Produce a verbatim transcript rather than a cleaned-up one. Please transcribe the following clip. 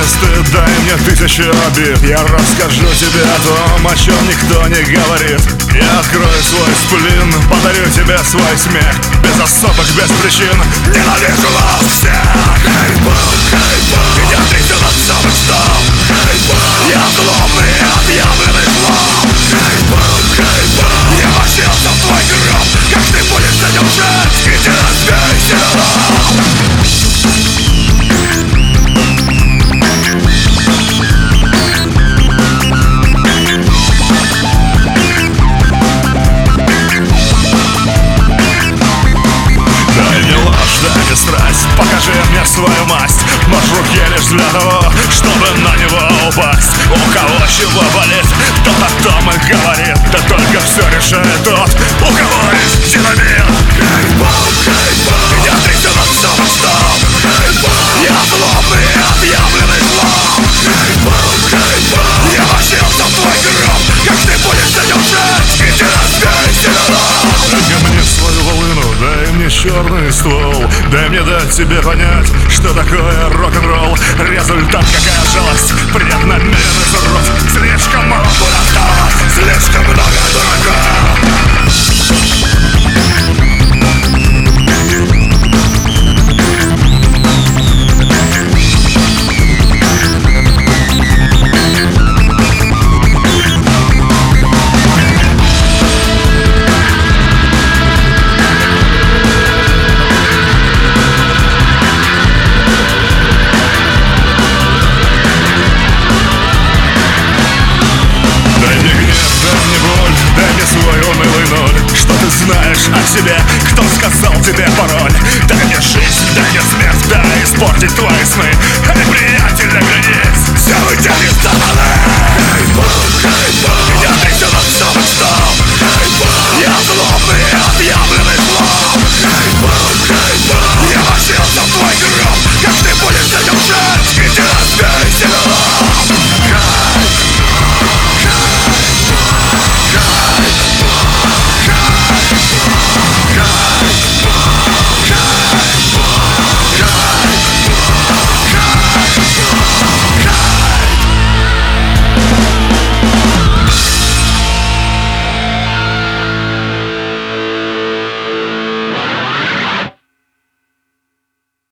стыд, дай мне тысячу обид. Я расскажу тебе о том, о чем никто не говорит. Я открою свой сплин, подарю тебе свой смех. Без особок, без причин. Ненавижу вас всех. Хейбом, хейбом, я трясу над самым стол. Хейбом, я злобный, отъявленный злом. Хейбом, хейбом, я мочился в твой гроб. Как ты будешь за ним жить? Иди разбейся. Страсть, покажи мне свою масть. Нож в руке лишь для того, чтобы на него упасть. У кого чего болит, тот о том и говорит. Да только все решает тот, у кого есть динамит. Хейбом, хейбом, я трясу над самым столом. Хейбом, я злобный, отъявленный злом. Хейбом, хейбом, я мочился в твой гроб. Как ты будешь за ним жить? Иди разбейся. Дай мне свою волыну, дай мне черный ствол. Дай мне дать тебе понять, что такое рок-н-ролл. Результат какая жалость, преднамеренный суров. Слишком мало дурака, слишком много дурака. Знаешь о себе, кто сказал тебе пароль? Дай мне жизнь, дай мне смерть, дай испортить твои сны.